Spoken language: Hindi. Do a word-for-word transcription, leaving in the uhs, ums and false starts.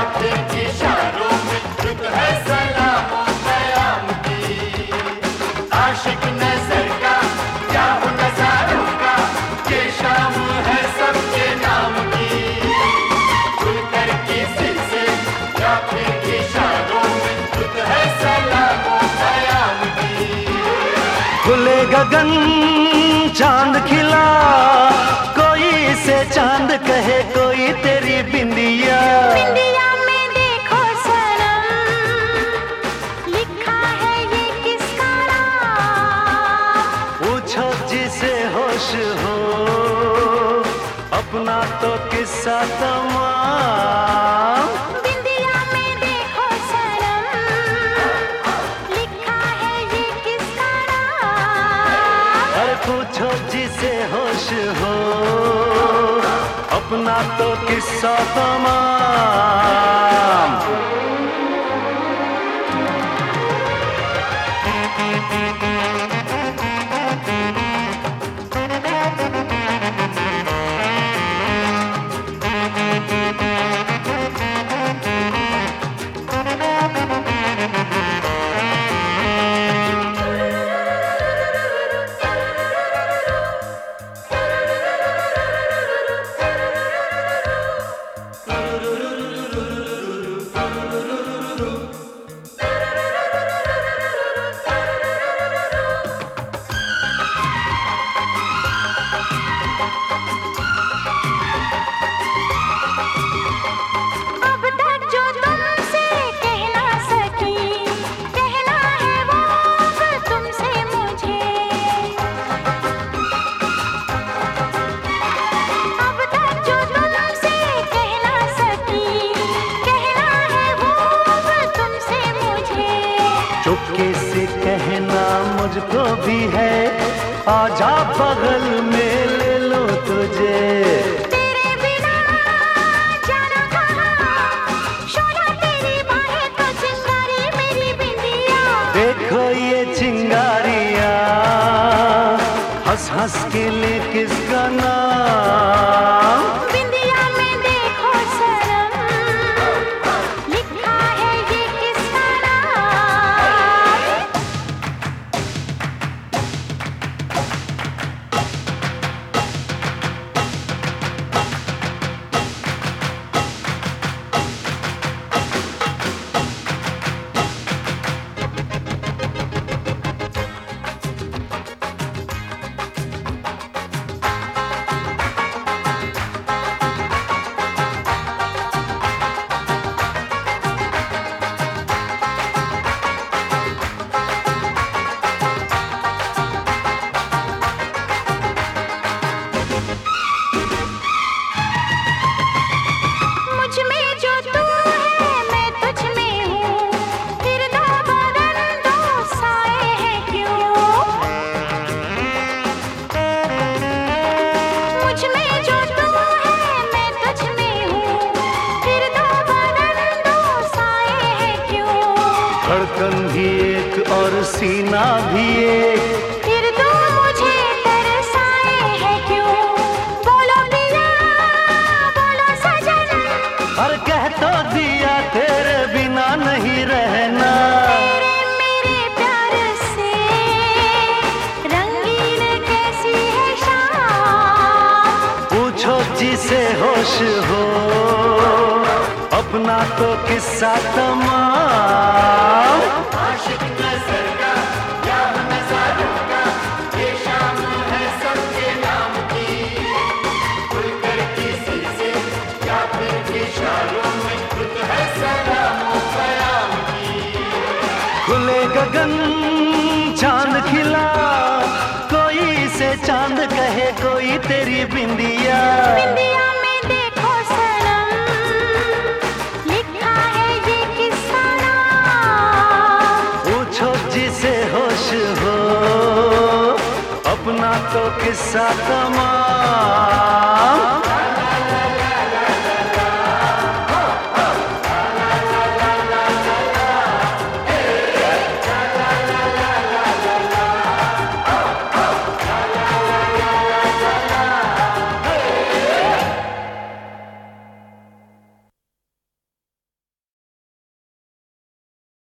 इशारों में रुत है सलामों कयाम की। आशिक नजर का क्या हो नजारों का, ये शाम है सबके नाम की। खुलकर किसी से या फिर इशारों में रुत है सलामों कयाम की। खुले गगन चांद खिला, कोई से चांद कहे कोई तेरी बिंदिया। बिंदिया में देखो सनम, लिखा है ये किसका नाम। पूछो जिसे होश हो, अपना तो किस्सा तमाम। बिंदिया में देखो सनम, लिखा है ये किसका नाम। अरे पूछो जिसे होश हो, अपना तो किस्सा तमाम। अब तक जो तुमसे कह ना सकी, कहना है वो अब तुमसे मुझे। अब तक जो तुमसे कह ना सकी, कहना है वो अब तुमसे मुझे। चुपके से कहना मुझको भी है, आजा बगल में ले लो तुझे। तेरे बिना जाना कहाँ, शोला तेरी बाहें तो चिंगारी मेरी बिंदिया। देखो ये चिंगारियां हंस हंस के ले किसका नाम। बिंदिया में देखो सनम, लिखा है ये किसका नाम। मुझ में जो तू है मैं तुझ में हूँ, फिर दो बदन दो साए हैं क्यों। मुझ में जो तू है मैं तुझ में हूँ, फिर दो बदन दो साए हैं क्यों। धड़कन भी एक और सीना भी एक, फिर तू मुझे तरसाए है क्यों। बोलो पिया बोलो सजन, और कह तो दिया तेरे बिना नहीं रहना। तेरे मेरे प्यार से रंगीन कैसी है शाम। पूछो जिसे होश हो, अपना तो किस्सा तमाम। आशिक नजर का क्या हो नजारों का, ये शाम है सबके नाम की। खुलकर किसी से या फिर इशारों में रुत है सलामों कयाम की। खुले गगन चांद खिला, कोई से चांद कहे कोई तेरी बिंदिया। बिंदिया में देखो सनम, लिखा है ये किसका नाम। पूछो जिसे होश हो, अपना तो किस्सा तमाम।